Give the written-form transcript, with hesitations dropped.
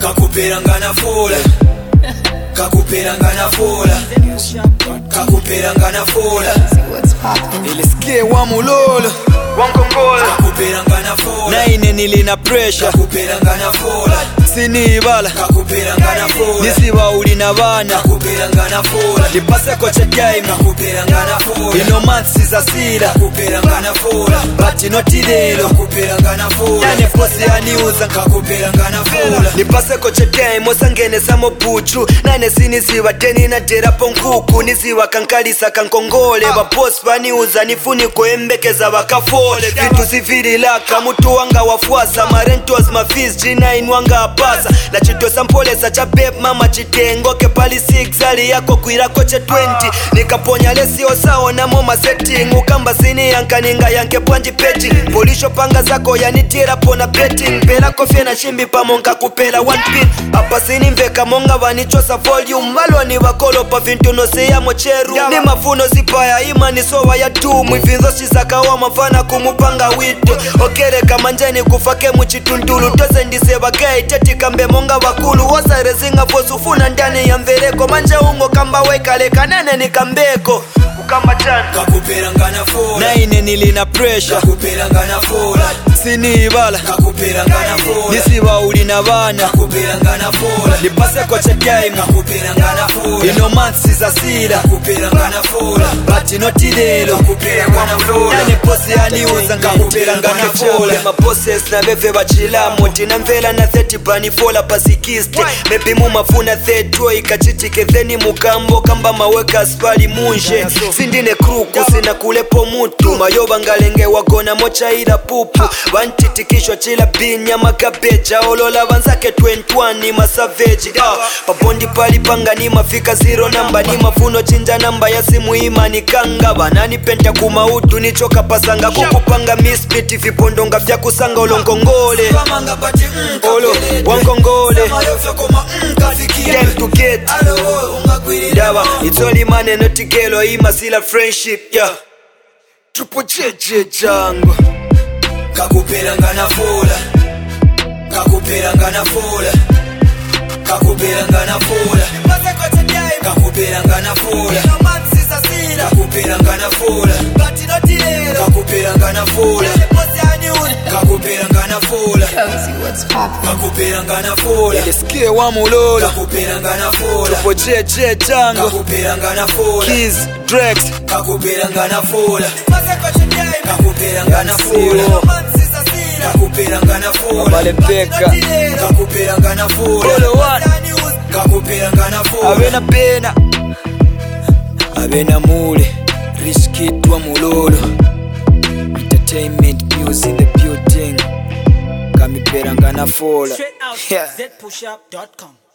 Kakuperangana fola. Kakuperangana fola. Kakuperangana fola. Ilisikie wa mulolo wankongola. Kakuperangana fola. Naine nilina pressure. Kakuperangana fola. Sinibala. Kakuperangana fola. Nisiba ulina bana. Kakuperangana fola. Dipase koche time. Kakuperangana fola. Ino months is a sila. Kakuperangana fola. But inotidelo. Kakuperangana fola. Yane posi aniuza. Kakuperangana fola. Dipase koche time. Osangene samo puchu. Nane sinisiwa teni na jera ponkuku. Nisiwa kankalisa kankongole. Baposi vaniuza nifuniko embekeza wakafole. Vitu ziviri laka mutu wanga wafuasa. Marentos mafis G9 wanga apasa. Na chito sampolesa cha beb mama chitengo. Kepali 6 ali yako kuira koche 20. Nikaponya lesi osao na moma setting. Ukamba sini yankaninga yanke pwanji petting. Polisho panga zako yanitira pona betting. Pela kofie na shimbi pamonga kupela 1 pin. Apa sini mveka monga wanichosa volume. Malo ni wakolo pa vintu no seya mocheru. Ni mafuno zipaya imani sowa ya tu. Mwivinzo shisakawa mafana kumupanga wito. Okere kama njeni kufake muchitundulu. Toze ndiseba gai teti kambe monga wakulu. Wasa rezinga fosufuna ndani ya mvereko. Manja ungo kamba wekale kanene ni kambeko. Ukamba chan Kakuperangana fola. Naine nilina pressure. Kakuperangana fola. Sinibala. Kakuperangana fola. Nisiba ulina bana. Kakuperangana fola. Dipase koche time. Kakuperangana fola. Ino months is a sila. Kakuperangana fola. But inotidelo. Kakuperangana fola. Yane posi aniuza. Kakuperangana fola. Maposes na beve bachila. Moti na mvela na 30 bani fola pasikiste. Mepi mumafuna 3 ikachitike theni mukambo. Kamba maweka spali munje. Sindine kruku sina kulepo mutu. Mayoba ngalenge wagona mocha ila pupu. Vantitikishwa chila binya makabeja. Olola vanzake 21 ni masaveji. Papondi pali panga ni mafika 0 namba. Ni mafuno chinja namba ya simu ima ni kanga. Banani penta kumautu ni choka pasanga. Kukupanga misbiti vipondonga vya kusanga olongongole. Olo wankongole. Time to get Dawa, it's only money not to get or ima sila friendship, yeah. Tupo jeje jango. Kakuperangana fola. Kakuperangana fola. Kakuperangana fola. Kakuperangana fola. Kakuperangana fola. Kakuperangana fola. Kakuperangana fola. Kakuperangana fola. Ilisikie wa mulolo. Kakuperangana fola. Tupo jeje jango. Kakuperangana fola. Keys, Drex. Kakuperangana fola. Kakuperangana fola. Kakuperangana fola. Malepeka. Kakuperangana fola. Polo one. Kakuperangana fola. Avena pena. Avena mule. Risky twa mulolo. Entertainment news in the building. Kamiperangana fola. Straight out Yeah. zpushup.com.